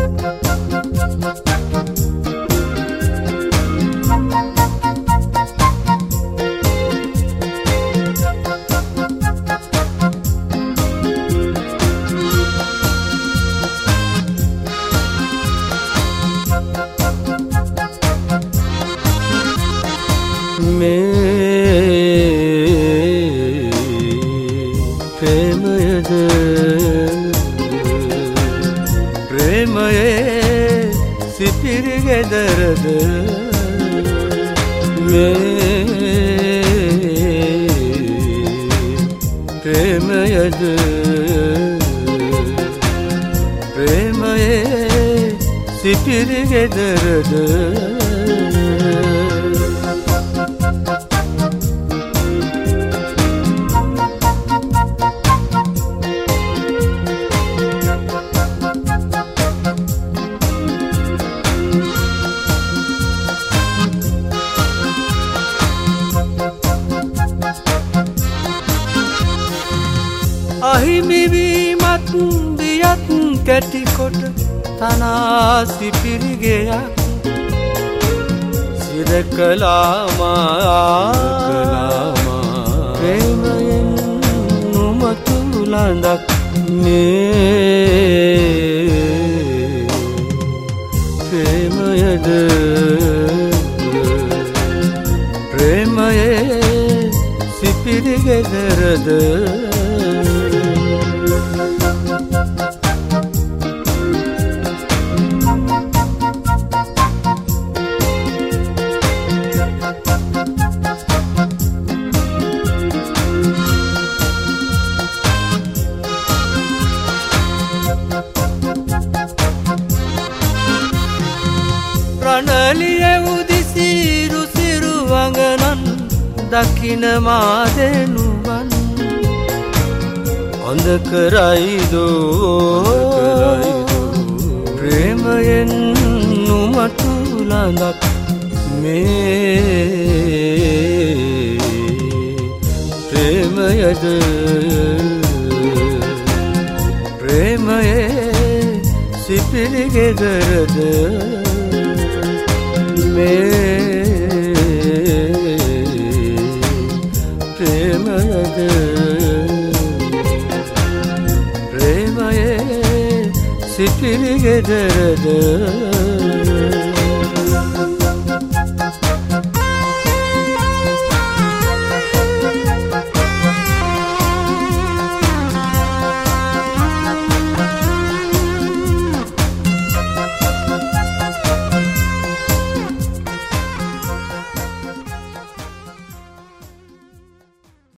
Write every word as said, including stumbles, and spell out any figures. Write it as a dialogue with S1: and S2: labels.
S1: ප්‍රේමයද ප්‍රේමයේ සිපිරි ගෙදරද මේ ප්‍රේමයද ප්‍රේමයේ සිපිරි ගෙදරද අහිමිවීමත් දියත් කැටිකොට තනා සිපිරි ගෙයක් සිර කලාමා ප්‍රේමයෙන් නුමතු ලඳක් මේ ප්‍රේමයද ප්‍රේමයේ සිපිරි ගෙදරද රණලිය උදිසිරු සිරු වඟනන් දකින මාදෙනුවන් හොඳ කරයිදෝ ප්‍රේමයෙන් නුමතු ලඳක් මේ ප්‍රේමයද ප්‍රේමයේ සිපිරි ගෙදරද මේ ප්‍රේමයද ප්‍රේමයේ සිපිරි ගෙදරද